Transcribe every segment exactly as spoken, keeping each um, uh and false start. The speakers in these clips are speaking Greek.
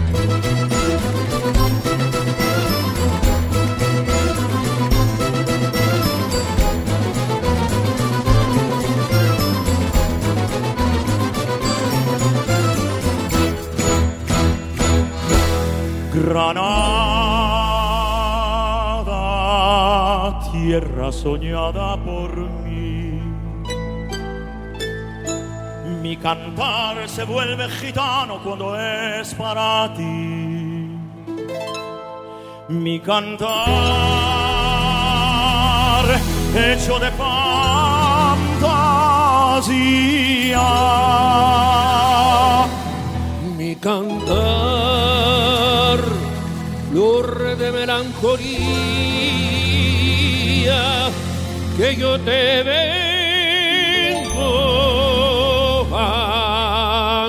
Granada, tierra soñada por mí, mi cantar se vuelve gitano cuando es para ti. Mi cantar hecho de fantasía, mi cantar flor de melancolía, que yo te vengo a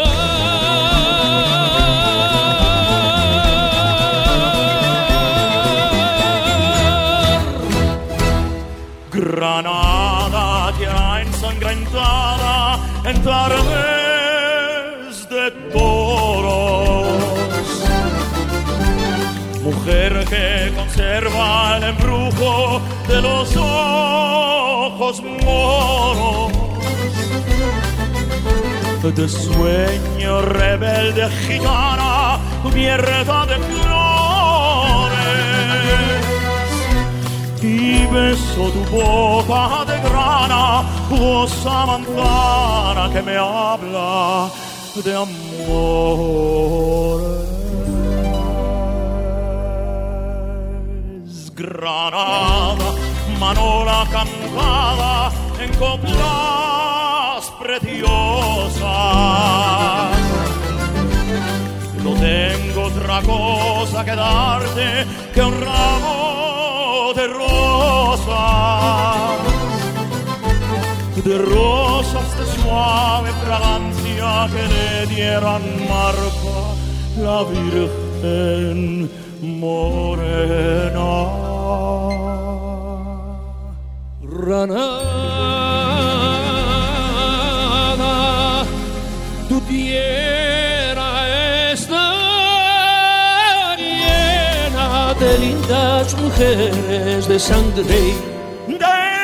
dar. Granada, tierra ensangrentada en tardes de toros, mujer que conserva el embrujo de los ojos moros, de sueño rebelde gitana cubierta de flores, y beso tu boca de grana, rosa manzana que me habla de amor. Granada, manola cantada en coplas preciosas. No tengo otra cosa que darte que un ramo de rosas, de rosas de suave fragancia que le dieran marca la Virgen morena. Granada, tu tierra está llena de lindas mujeres de sangre del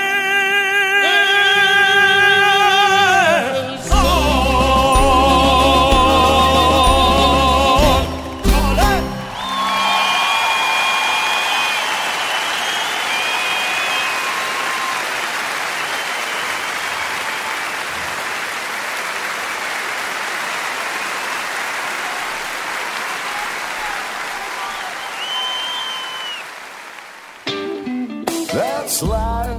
That's life.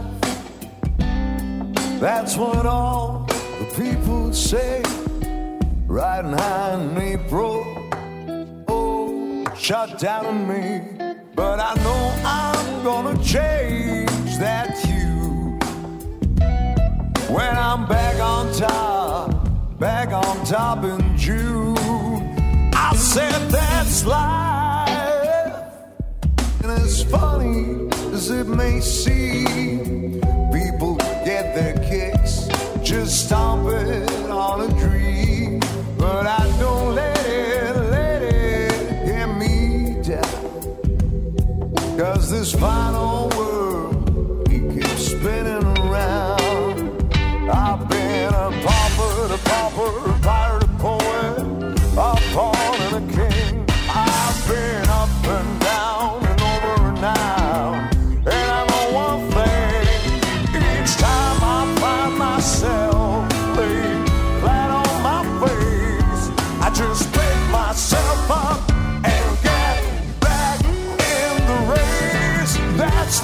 That's what all the people say. Riding high in April, oh, shut down on me. But I know I'm gonna change that hue when I'm back on top, back on top in June. I said that's life, and as funny as it may seem, people get their kicks just stomping on a dream. But I don't let it, let it get me down, 'cause this final world, he keeps spinning around. I've been a pauper, a pauper, a pirate, a poet, a pawn and a king. I've been up and down and over and out, and I know one thing, each time I find myself laid flat on my face, I just pick myself up and get back in the race. That's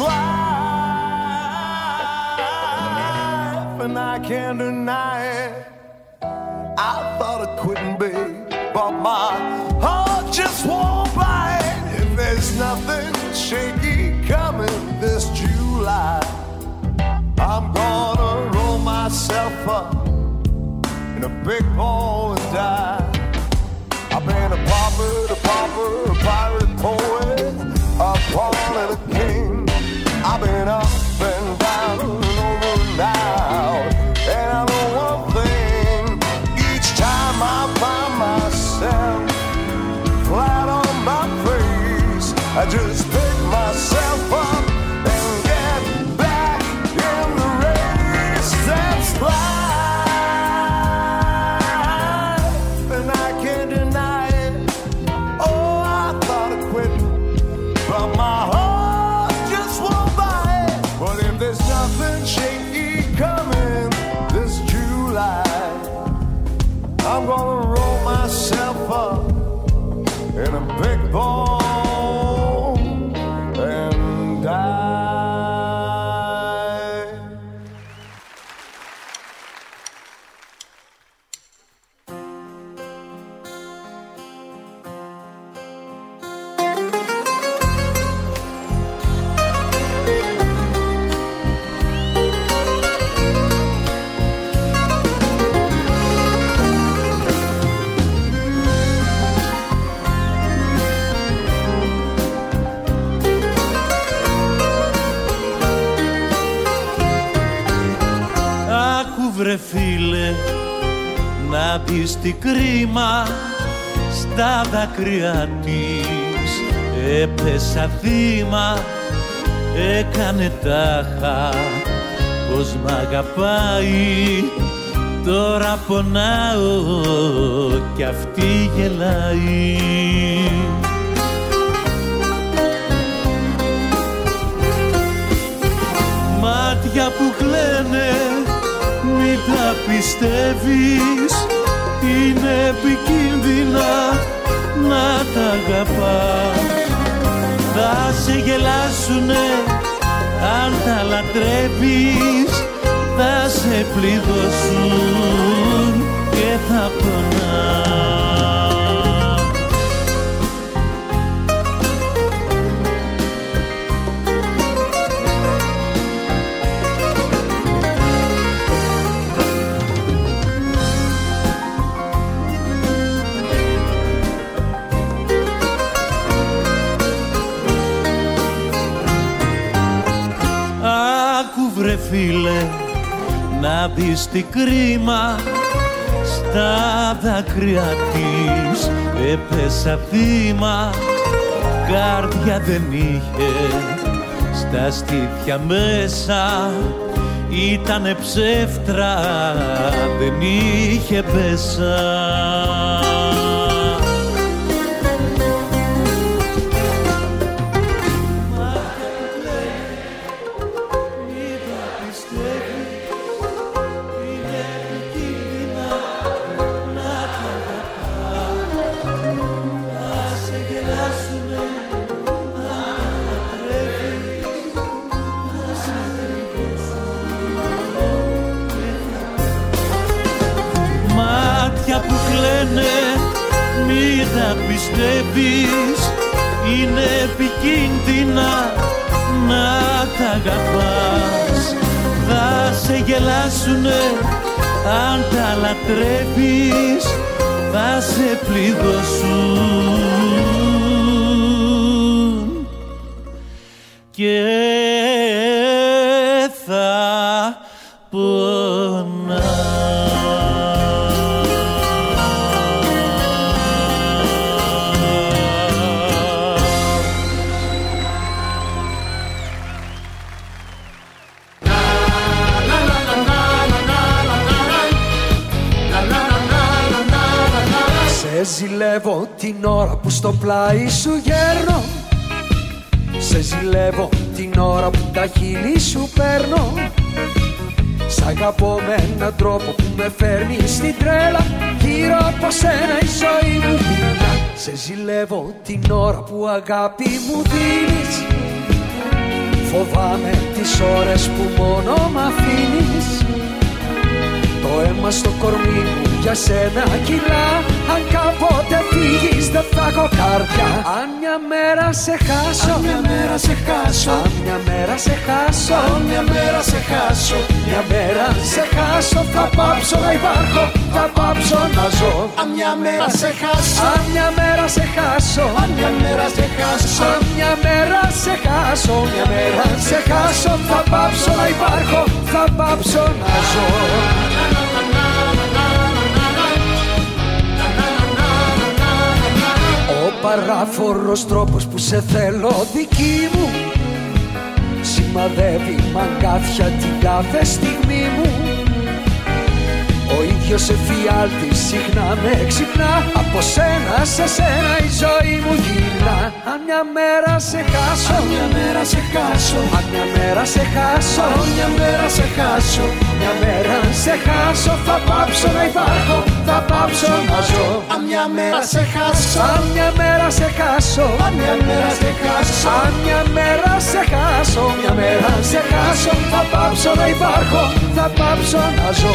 life, and I can't deny it. I thought of quitting, babe, but my heart just won't bite. If there's nothing shaky coming this July, I'm gonna roll myself up in a big ball and die. I've been a pauper, a pauper, a pirate, poet, a pawn and a king. I've been up and down and over and out, and I know one thing, each time I find myself just pick myself up and get back in the race. That's life, and I can't deny it. Oh, I thought of quitting, but my heart just won't buy it. But if there's nothing shaky coming this July, I'm gonna roll myself up in a big ball and die. Βρε φίλε, να δεις τι κρίμα στα δάκρυα της. Έπεσα θύμα, έκανε τάχα πως μ' αγαπάει. Τώρα πονάω κι αυτή γελάει. Μάτια που κλαίνε, μην τα πιστεύεις, είναι επικίνδυνα να τα αγαπάς. Θα σε γελάσουνε αν τα λατρεύεις, θα σε πληγώσουν και θα πονάς. Βρε φίλε, να δεις τι κρίμα στα δάκρυα της. Έπεσα θύμα, καρδιά δεν είχε, στα στήθια μέσα ήτανε ψεύτρα, δεν είχε πέσα. Που κλαίνε, μη τα πιστεύεις, είναι επικίνδυνα να τα αγαπάς. Θα σε γελάσουνε αν τα λατρεύεις, θα σε πληγώσουν και θα πονάς. Σε ζηλεύω την ώρα που στο πλάι σου γέρνω. Σε ζηλεύω την ώρα που τα χείλη σου παίρνω. Σ' αγαπώ με έναν τρόπο που με φέρνει στην τρέλα. Γύρω από σένα η ζωή μου πεινά. Σε ζηλεύω την ώρα που αγάπη μου δίνεις. Φοβάμαι τις ώρες που μόνο μ' αφήνεις. Το αίμα στο κορμί μου για σένα κυλά. Αν κάποτε φύγεις δεν θα έχω καρδιά. Αν μια μέρα σε χάσω, αν μια μέρα σε χάσω, αν μια μέρα σε χάσω, αν μια μέρα σε χάσω, μια μέρα σε χάσω, θα πάψω να υπάρχω, θα πάψω να ζω. Αν μια μέρα σε χάσω, αν μια μέρα σε χάσω, αν μια μέρα σε χάσω, αν μια μέρα σε χάσω, μια μέρα σε χάσω, θα πάψω να υπάρχω, θα πάψω να ζω. Ο παράφορος τρόπος που σε θέλω δική μου σημαδεύει μαγκάθια την κάθε στιγμή μου. Ο ίδιος εφιάλτης συχνά με ξυπνά. Από σένα σε σένα η ζωή μου γυρνά. Αν μια μέρα σε χάσω, αν μια μέρα σε χάσω, αν μια μέρα σε χάσω, αν μια μέρα σε χάσω, μια μέρα σε χάσω, θα πάψω να υπάρχω, θα πάψω να ζω. Αν μια μέρα σε χάσω, αν μια μέρα σε χάσω, αν μια μέρα σε χάσω, αν μια μέρα σε χάσω, μια μέρα σε χάσω, θα πάψω να υπάρχω, θα πάψω να ζω.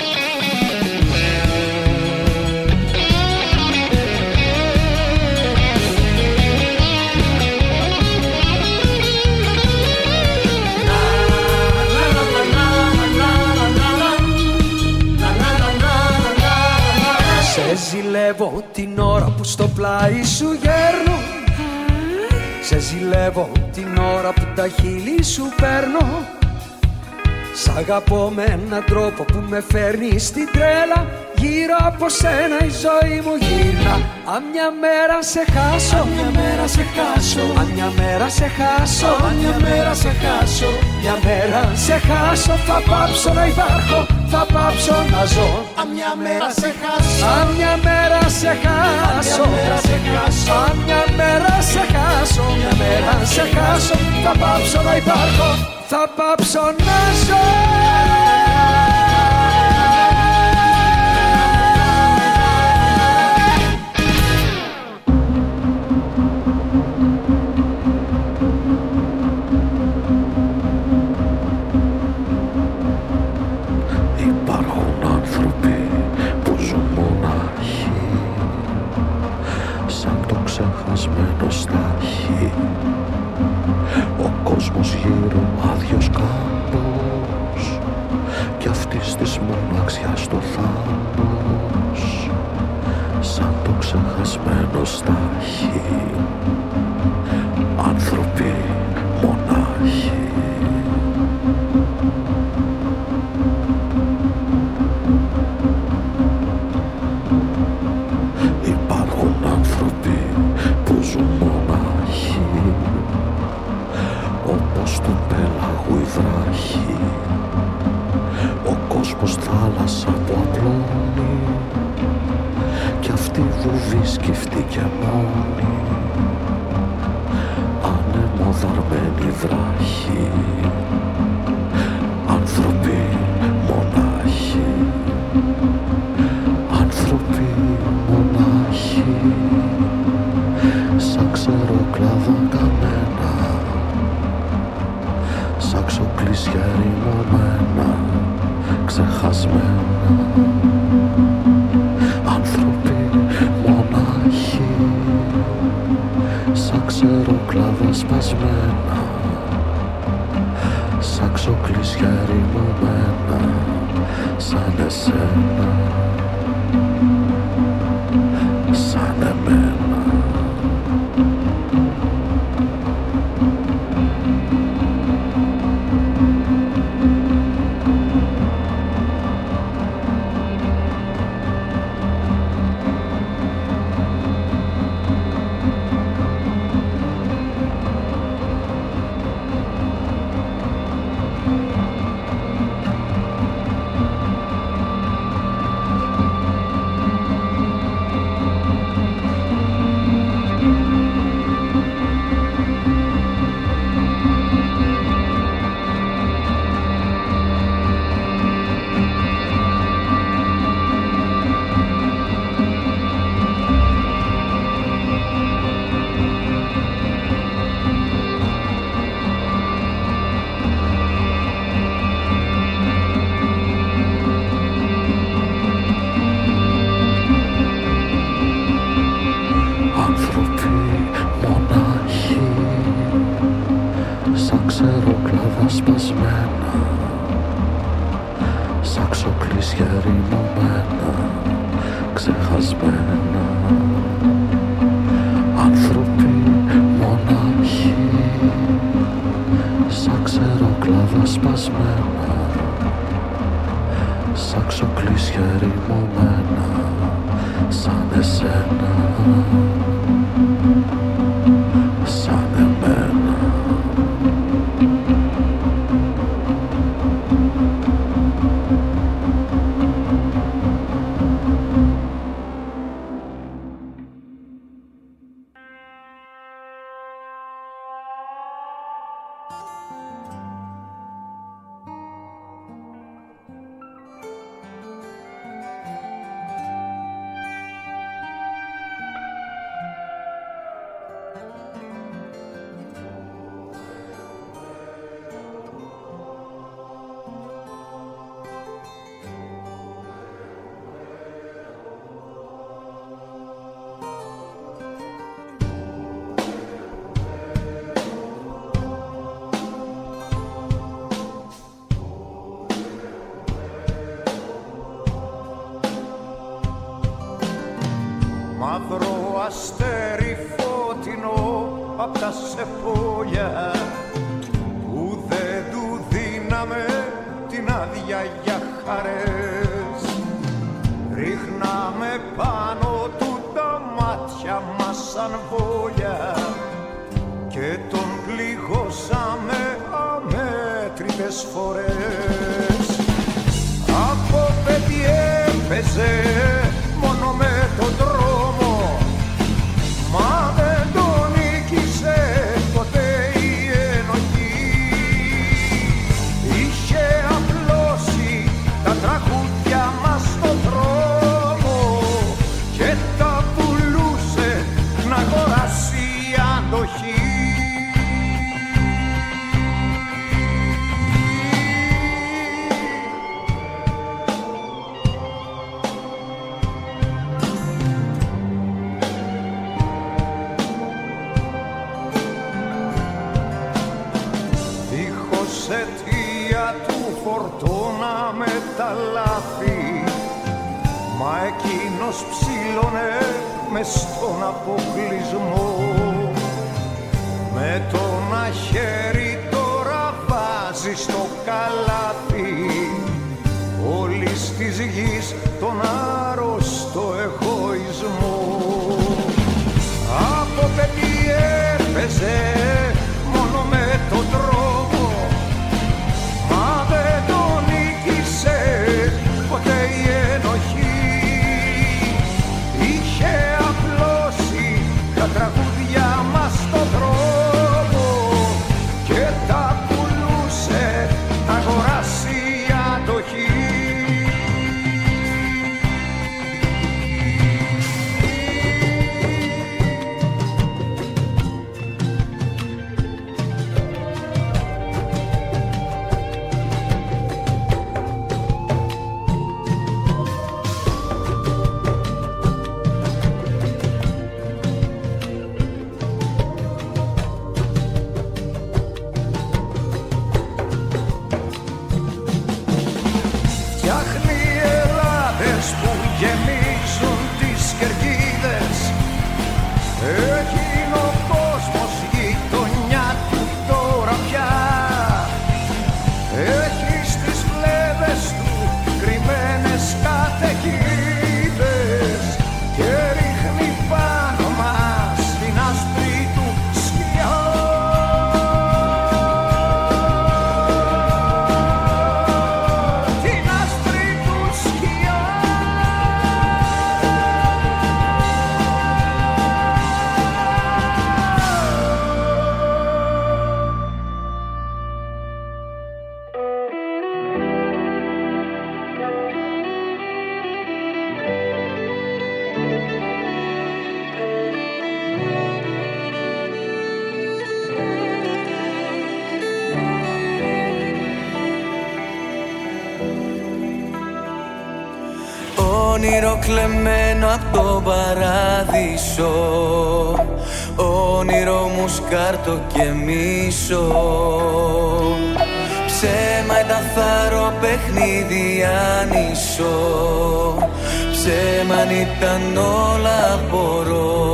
Σε ζηλεύω την ώρα που στο πλάι σου γέρνω. Σε ζηλεύω την ώρα που τα χείλη σου παίρνω. Σ' αγαπώ με έναν τρόπο που με φέρνει στην τρέλα. Γύρω από σένα η ζωή μου γύρνα. Αν μια μέρα σε χάσω, αν μια μέρα σε χάσω, αν μια μέρα σε χάσω, αν μια μέρα σε χάσω, μια μέρα σε χάσω, θα πάψω να υπάρχω, θα πάψω να ζω. Αν μια μέρα σε χάσω, αν μια μέρα σε χάσω, αν μια μέρα σε χάσω, μια μέρα σε χάσω, θα πάψω να υπάρχω, θα πάψω να ζω. Ξεχασμένο στάχι, ο κόσμος γύρω άδειος κάπως κι αυτής της μοναξιάς το θάμος. Σαν το ξεχασμένο στάχι, άνθρωποι μονάχοι. Υπάρχουν άνθρωποι που ζουν μονάχοι, όπως του πέλαγου η βράχη. Ο κόσμος θάλασσα που απλώνει κι αυτή βουβή σκεφτήκε μόνη. Ανεμοδαρμένη βράχη, άνθρωποι μονάχοι. Άνθρωποι μονάχοι, σαν ξεροκλάδα καμένα, σαν ξοκλήσια ερημωμένα, ξεχασμένα. Άνθρωποι μονάχοι, σαν ξεροκλάδα σπασμένα, σαν ξοκλήσια ερημωμένα, σαν εσένα, σαν εμένα. Σαν εσένα. αστέρι φωτεινό απ' τα σεπόλια που δεν του δίναμε την άδεια για χαρές. Ρίχναμε πάνω του τα μάτια μας σαν βόλια και τον πληγώσαμε αμέτρητες φορές. Από παιδί έπαιζε μόνο με τον δρόμο, μα δεν τον νίκησε ποτέ η ενοχή. Είχε απλώσει τα τραγούδια μας στον δρόμο και τα πουλούσε να αγοράσει η αντοχή. Φορτώναμε τα λάθη, μα εκείνος ψήλωνε μες στον αποκλεισμό. Με το ένα χέρι τώρα βάζει στο καλάθι όλης της γης τον άρρωστο εγωισμό. Από παιδί έπαιζε μόνο με τον τρόπο, μα δεν τον νίκησε ποτέ η ενοχή. Είχε απλώσει τα τραγούδια μας στον δρόμο και τα πουλούσε να αγοράσει η αντοχή. Όνειρο κλεμμένο απ' το παράδεισο, όνειρο μου σκάρτο και μίσο. Ψέμα ήταν θάρρο, παιχνίδι άνισο, ψέμα αν ήταν όλα απορώ,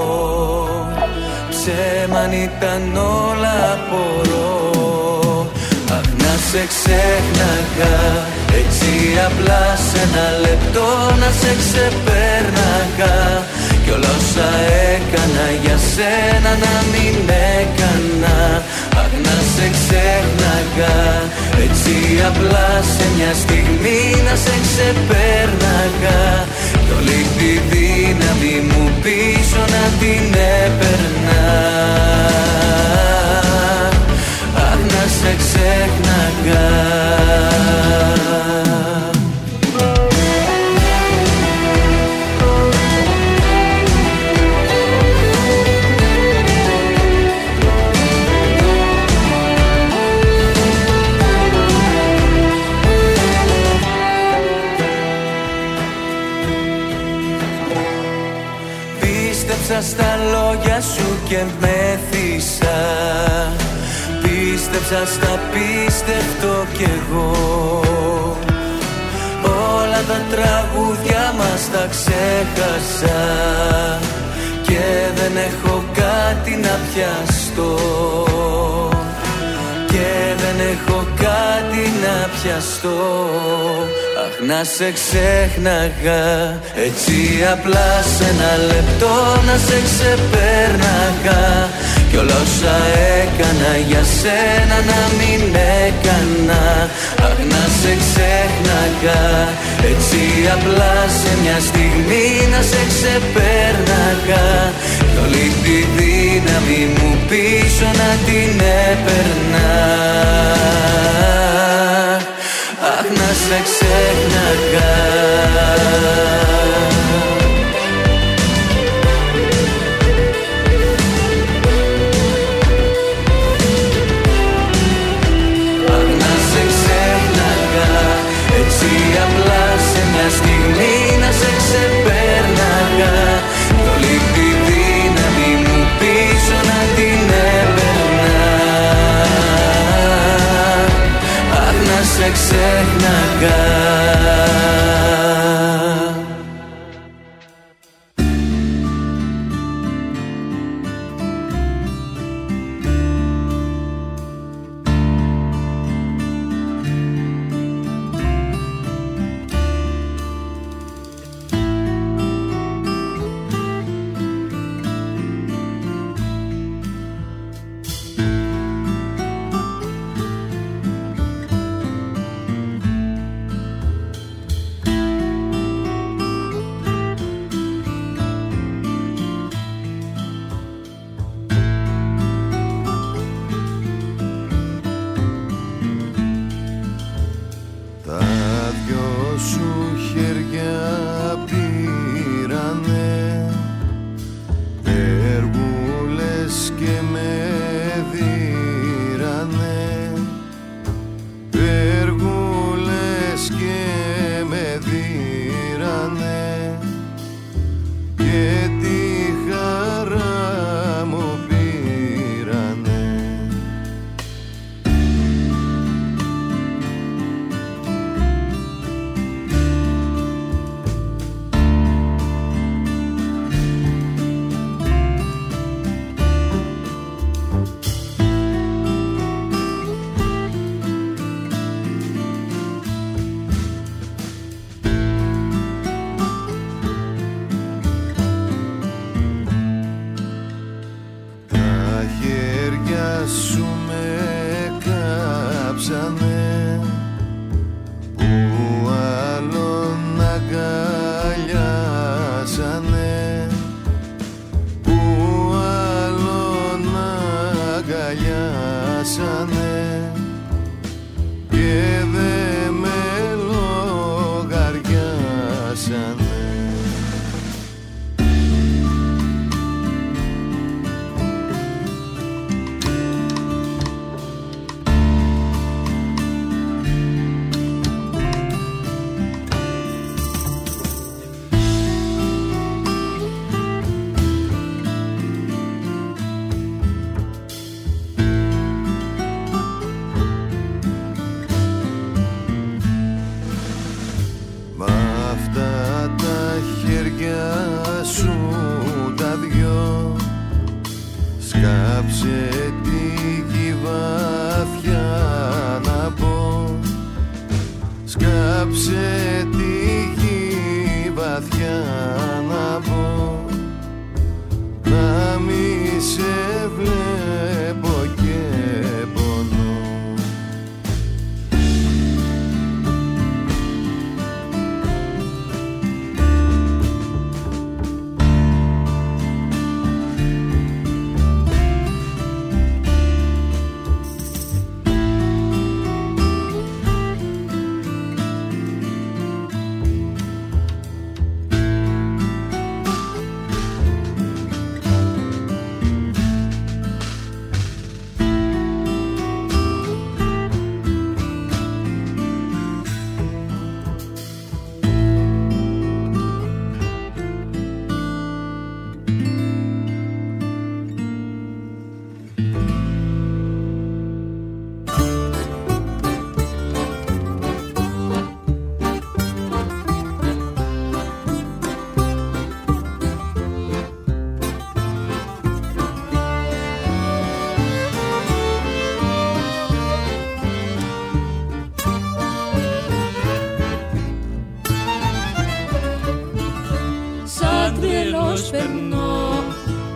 ψέμα αν ήταν όλα απορώ. Αχ, να σε ξέχναγα έτσι απλά σε ένα λεπτό, να σε ξεπέρναγα κι όλα όσα έκανα για σένα να μην έκανα. Αχ, να σε ξέχναγα έτσι απλά σε μια στιγμή, να σε ξεπέρναγα κι όλη τη δύναμη μου πίσω να την έπαιρνα. Αχ, να σε ξέχναγα. Πίστεψα στα λόγια σου και μέθησα, πίστεψα στα πίστευτο κι εγώ. Όλα τα τραγούδια μας τα ξέχασα και δεν έχω κάτι να πιαστώ, και δεν έχω κάτι να πιαστώ. Αχ, να σε ξέχναγα έτσι απλά σε ένα λεπτό, να σε ξεπέρναγα κι όλα όσα έκανα για σένα να μην έκανα. Αχ, να σε ξέχναγα έτσι απλά σε μια στιγμή, να σε ξεπέρναγα κι όλη τη δύναμη μου πίσω να την έπαιρνα. Αχ, να σε ξέχναγα. Αχ, να σε ξέχναγα έτσι απλά σε μια στιγμή, να σε ξεπέρναγα κι όλη τη δύναμη μου πίσω να την έπαιρνα. Αχ, να σε ξέχναγα.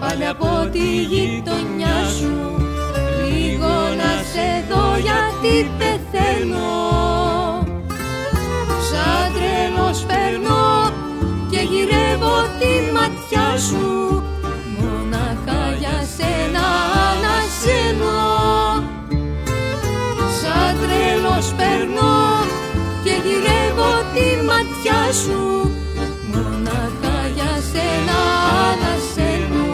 πάλι από τη γειτονιά σου. Λίγο να σε δω γιατί πεθαίνω. Σαν τρελός περνώ και γυρεύω τη ματιά σου. Μονάχα για σένα ανασένω. Σαν τρελός περνώ και γυρεύω τη ματιά σου. Μονάχα για σένα ανασένω.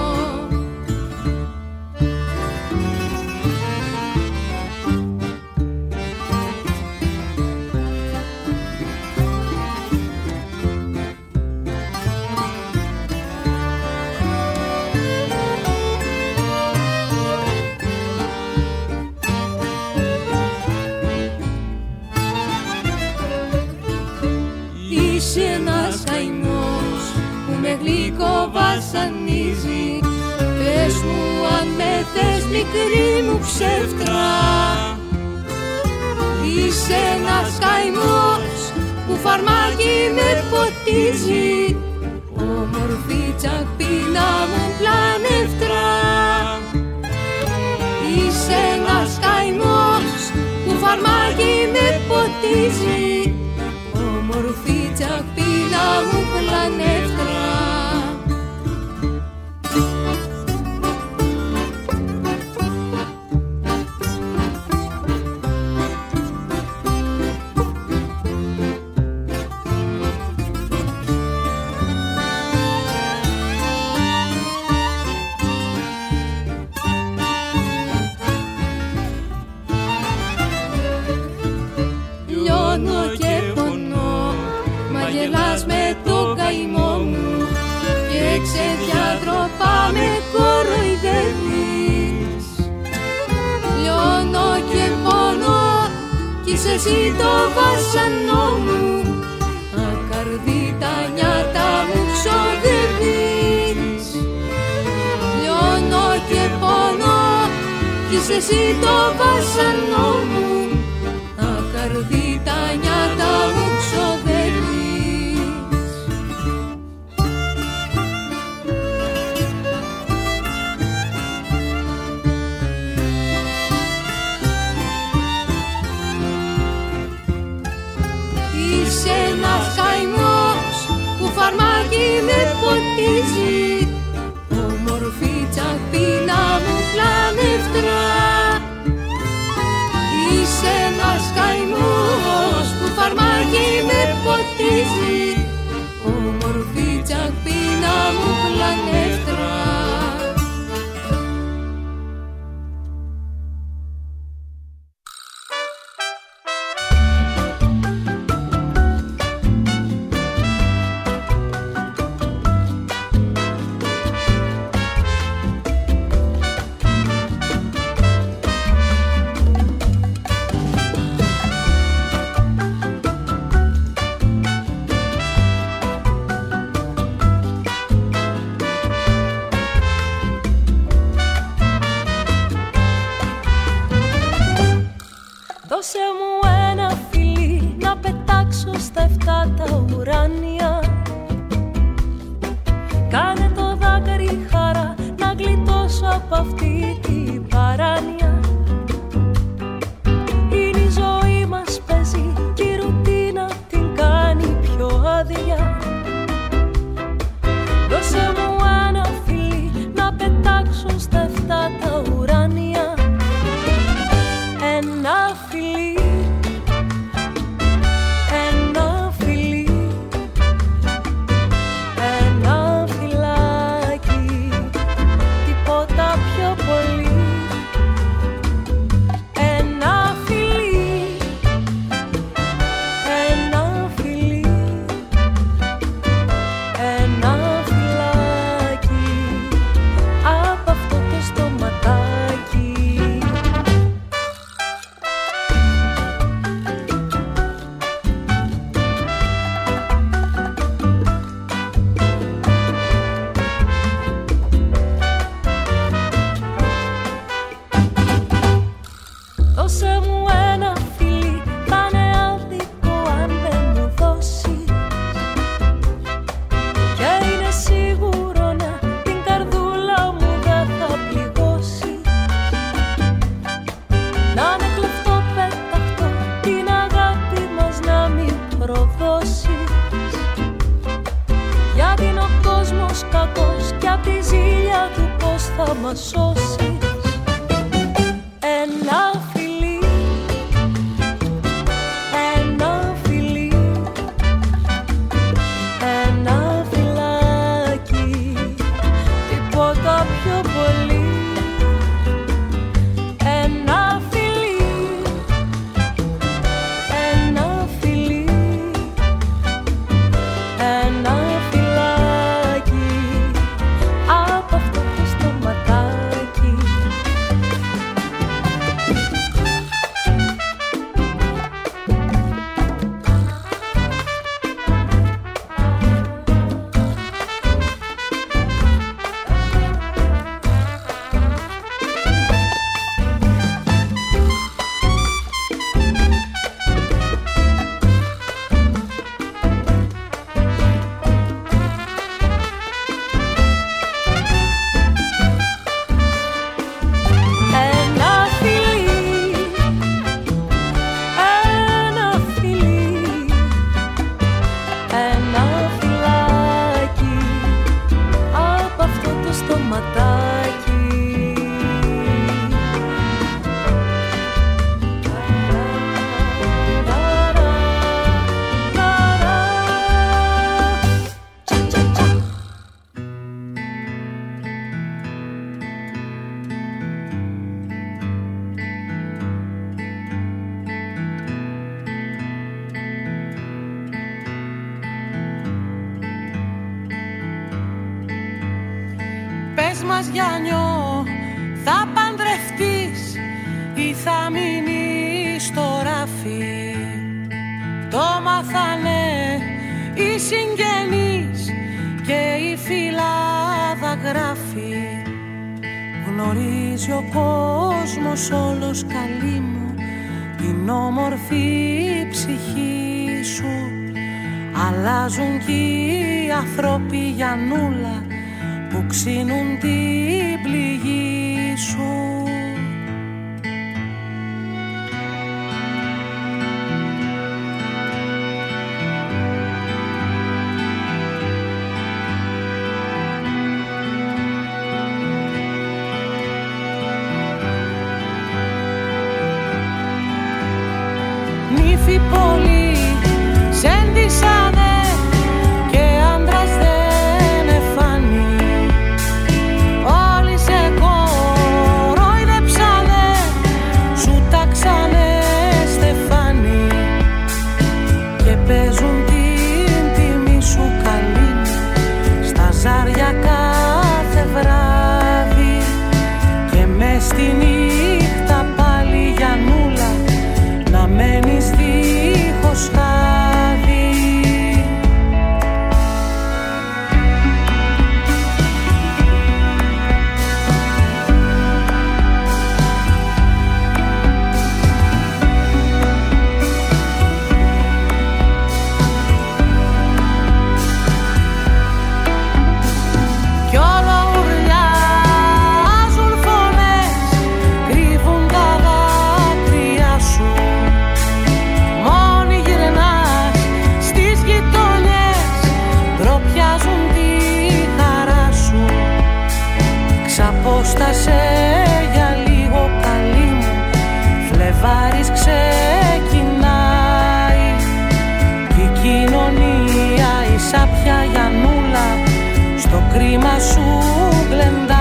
Είσαι ένας καημός που με γλυκό βασανίζει. Πες μου αν με θες μικρή μου ψεύτρα. Είσαι ένας καημός που φαρμάκι με ποτίζει. Όμορφη τσακπίνα μου πλανεύτρα. Είσαι ένας καημός που φαρμάκι με ποτίζει. Όμορφη τσακπίνα μου πλανεύτρα. Λιώνω και πονώ, μα γελάς με το καημό μου και ξεδιάτροπα με κοροϊδεύεις. Λιώνω και πονώ κι είσαι εσύ το βασανό μου. Ακαρδί τα νιάτα μου ξοδεύεις. Λιώνω και πονώ κι είσαι εσύ το βασανό μου. Ακαρδί τα νιάτα μου ξοδεύεις. Είσαι ένας καημός που φαρμάκι με ποτίζει. Όμορφη τσακπίνα μου πλανεύτρα. Είσαι ένας καημός που φαρμάκι με ποτίζει. Όμορφη τσακπίνα μου πλανεύτρα. Δώσε μου ένα φιλί να πετάξω στα εφτά τα ουράνια. Κάνε το δάκρυ χαρά να γλιτώσω από αυτή την παράνοια. Είναι η ζωή μας παίζει και η ρουτίνα την κάνει πιο άδεια. Δώσε μου ένα φιλί να πετάξω στα εφτά τα ουράνια. Ένα φιλί, ένα φιλί, ένα φυλάκι, τίποτα πιο πολύ. θα μας σώσεις. Ένα φιλί, ένα φιλί, ένα φυλάκι, τίποτα πιο πολύ. Ένα φιλί, ένα φιλί, ένα φυλάκι, από αυτό το στοματάκι. Ένα φιλί, ένα φιλί, ένα φυλάκι, από αυτό το στοματάκι. Πες μας Γιάννιο, θα παντρευτείς ή θα μείνεις στο ράφι? Το μάθανε οι συγγενείς και η φυλάδα γράφει. Γνωρίζει ο κόσμος όλος, καλή μου, την όμορφη ψυχή σου. Αλλάζουν κι οι άνθρωποι, Γιαννούλα, που ξύνουν την πληγή σου. Νύφη πολύ σέντισανε και άντρας δεν εφάνει. Όλοι σε κορόιδεψανε, σου τάξανε στεφάνι και παίζουν την τιμή σου, καλή μου, στα ζάρια κάθε βράδυ. Και μες στη νύχτα πάλι, Γιαννούλα, να μένεις δίχως χάδι. Κι όλο ουρλιάζουν φωνές, κρύβουν τα δάκρυα σου. Μόνη γυρνάς στις γειτονιές, ντροπιάζουν τη χαρά σου. Ξαπόστασε για λίγο, καλή μου, Φλεβάρης ξεκινάει. Η κοινωνία, η σάπια, Γιαννούλα, στο κρίμα σου γλεντάει.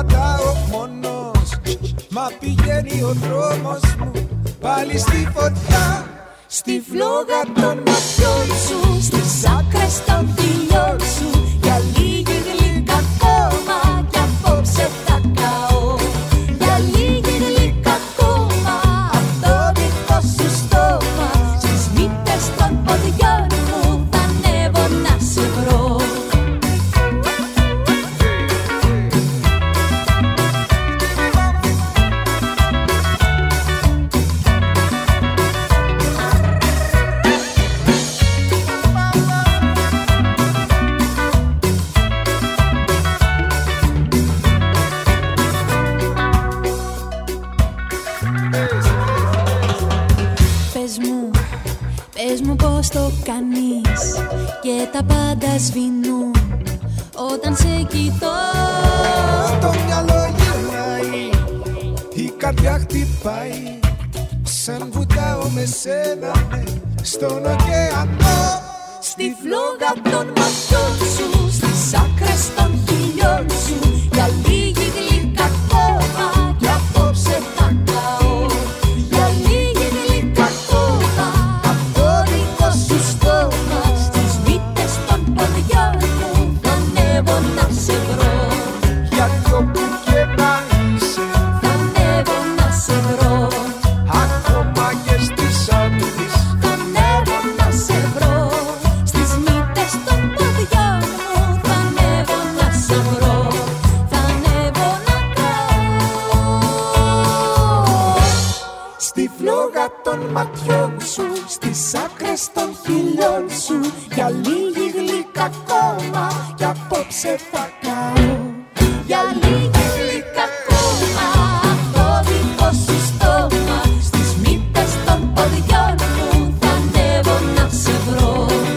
περπατάω μόνος, μα πηγαίνει ο δρόμος μου πάλι στη φωτιά. Στη φλόγα των ματιών σου, στις άκρες των φιλιών σου, για λίγη γλυκά ακόμα κι απόψε θα καώ. Για λίγη γλυκά ακόμα απ' το δικό σου στόμα, στις μύτες των ποδιών μου θα ανέβω να σε βρω. Πες μου πώς το κάνεις και τα πάντα σβηνούν όταν σε κοιτώ. Το μυαλό γυρνάει, η καρδιά χτυπάει, σαν βουτάω με σένα στον ωκεανό. Στη φλόγα των ματιών σου, στις άκρες των χιλιών σου, για λίγη γλυκά ακόμα κι απόψε θα καώ. Για λίγη γλυκά ακόμα απ' το δικό σου στόμα, στις μύτες των ποδιών μου θα ανέβω να σε βρω. Για το που και να είσαι θα ανέβω να σε βρω. Ακόμα και στις άντρες θα ανέβω να σε βρω. Στις μύτες των ποδιών μου θα ανέβω να σε βρω. Θα ανέβω να καώ. στη φλόγα των ματιών σου, στις άκρες των χιλιών σου, για λίγη γλυκά ακόμα κι απόψε θα καώ. Για λίγη γλυκά ακόμα το δικό σου στόμα, στις μύτες των ποδιών μου θα ανέβω να σε βρω.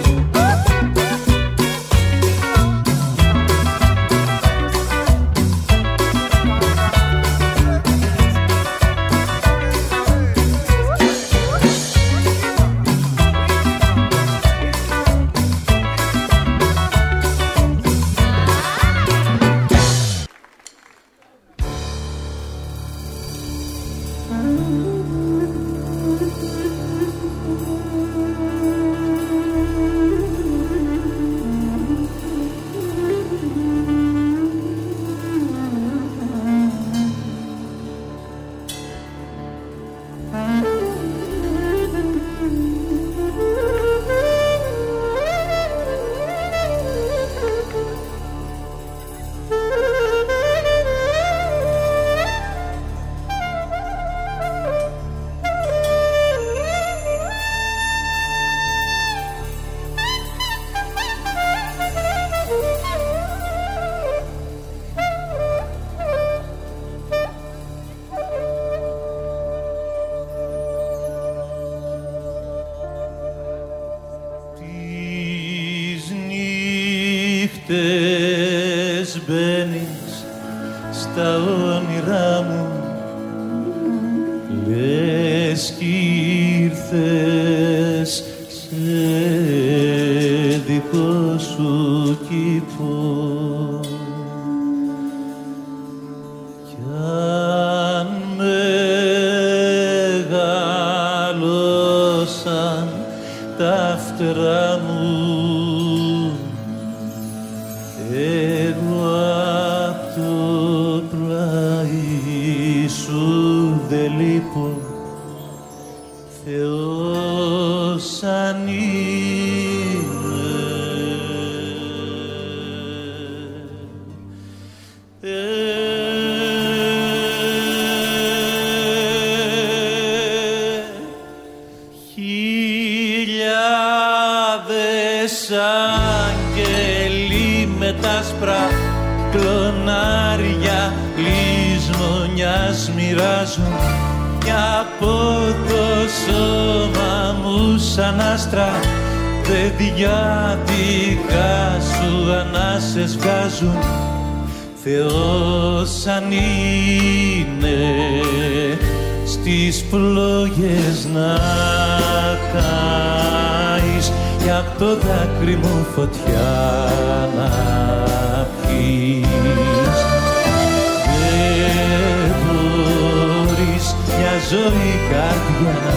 νύχτες μπαίνεις στα όνειρά μου, λες κι ήρθες σε δικό σου κήπο. Κι αν μεγάλωσαν τα φτερά μου, εγώ απ' το πλάι σου δεν λείπω, Θεός αν είμαι. Ε, χιλιάδες άγγελοι με τα άσπρα κλονάρια λησμονιάς μοιράζουν, κι από το σώμα μου σαν άστρα παιδιάτικα σου ανάσες βγάζουν. Θεός αν είναι στις πλόγες να καείς, κι απ' το δάκρυ μου φωτιά να πιείς. ζωή καρδιά να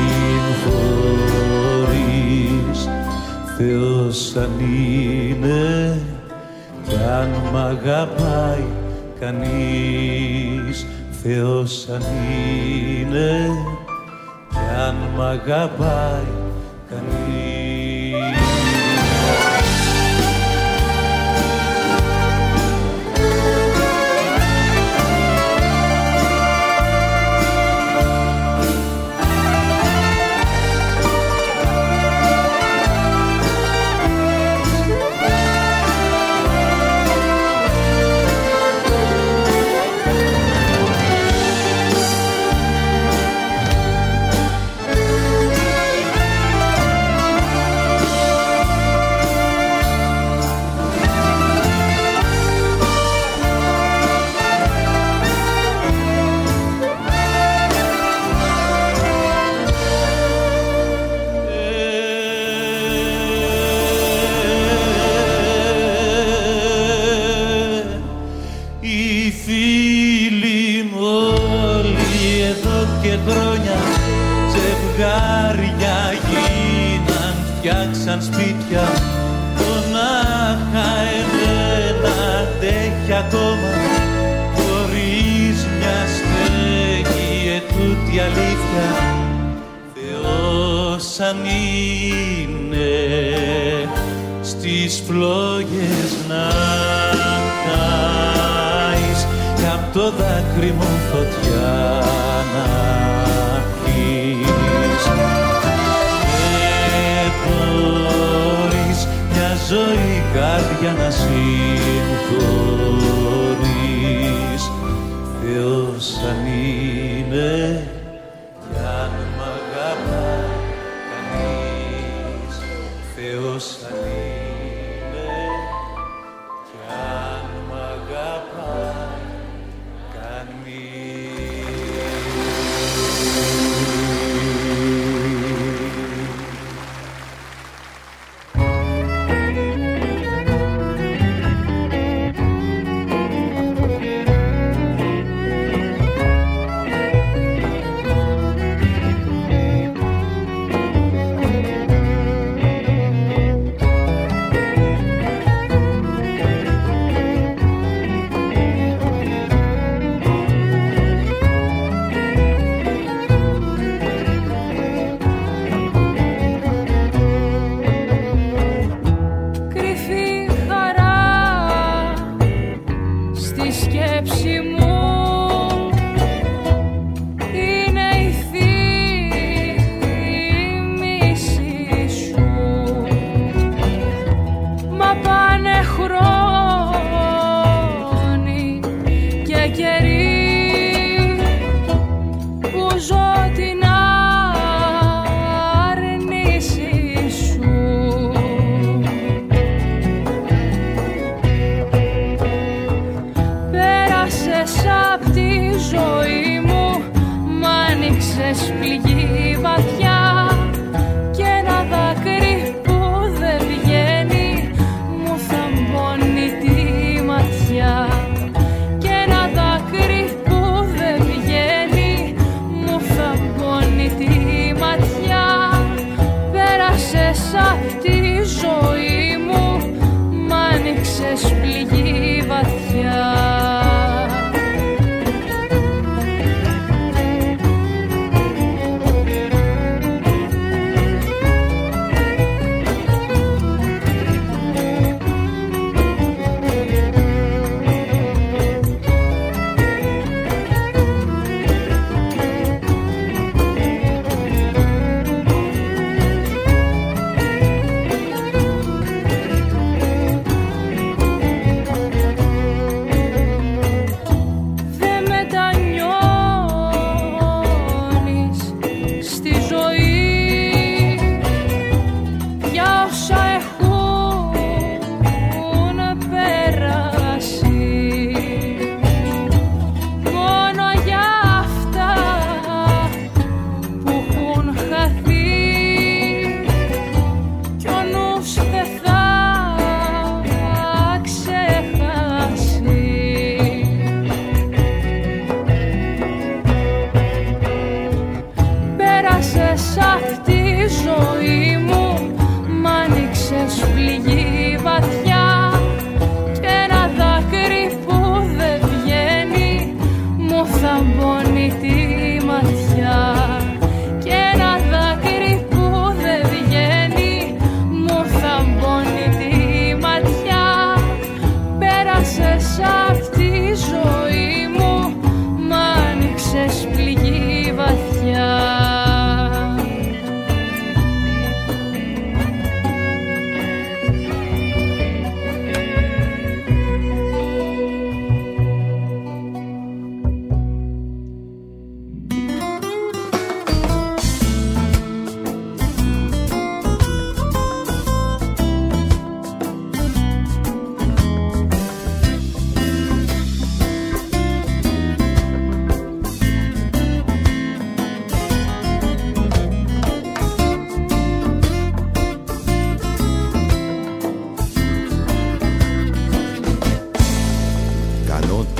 συγχωρείς. Θεός αν είναι κι αν μ' αγαπάει κανείς, Θεός αν είναι κι αν μ' αγαπάει κανείς. Φτιάξαν σπίτια, μονάχα εμένα αντέχει ακόμα, χωρίς μια στέγη ετούτη αλήθεια. Θεός αν είναι στις φλόγες να κάεις κι απ' το δάκρυ μου φωτιά να πεις. Μπορείς μια ζωή καρδιά να συγχωρείς. Θεός αν είναι κι αν μ' αγαπάει κανείς, Θεός αν είναι κι αν μ' αγαπάει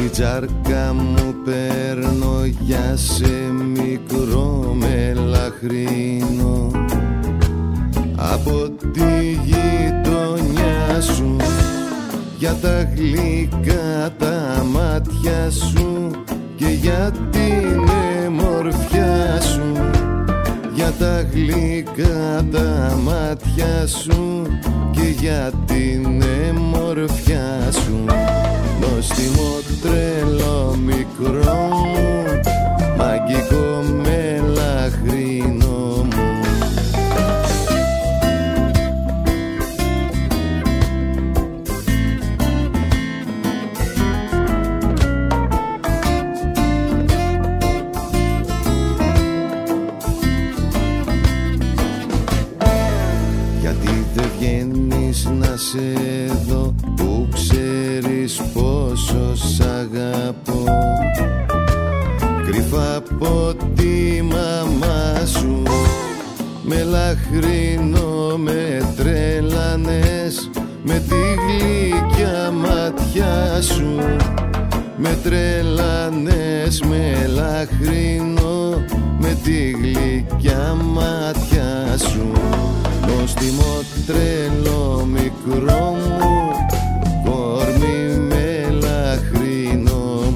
τη τσάρκα μου παίρνω για σε μικρό μελαχρίνο από τη γειτονιά σου, για τα γλυκά τα μάτια σου και για την εμορφιά σου, για τα γλυκά τα μάτια σου και για την εμορφιά σου. Νόστιμο τρελό μικρό μου, μαγικό μελαχρίνο μου. Γιατί δεν βγαίνεις να σε δω που ξέρεις πόσο σ' αγαπώ, κρυφά από τη μαμά σου. Μελαχρίνο με τρέλανες με τη γλυκιά ματιά σου, με τρέλανες μελαχρίνο με τη γλυκιά ματιά σου. Νόστιμο τρελό μικρό μου, κορμί μελαχρίνο μου.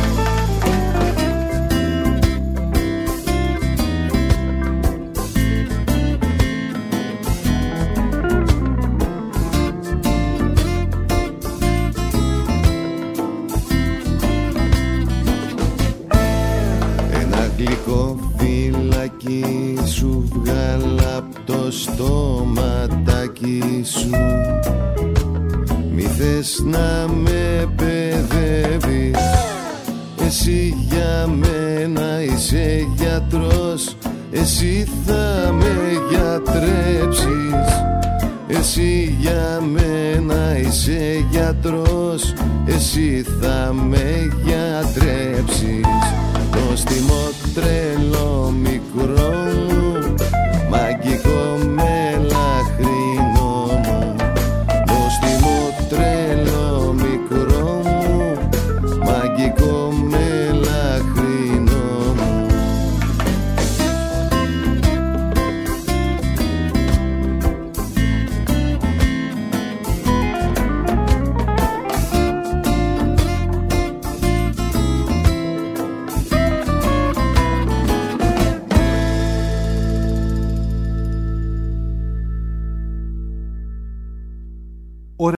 Ένα γλυκό φυλάκι σου βγάλα απ' το στόματάκι σου. Μη θες να με παιδεύεις, εσύ για μένα είσαι γιατρός, εσύ θα με γιατρέψεις. Εσύ για μένα είσαι γιατρός, εσύ θα με γιατρέψεις. Νόστιμο τρελό μικρό μου,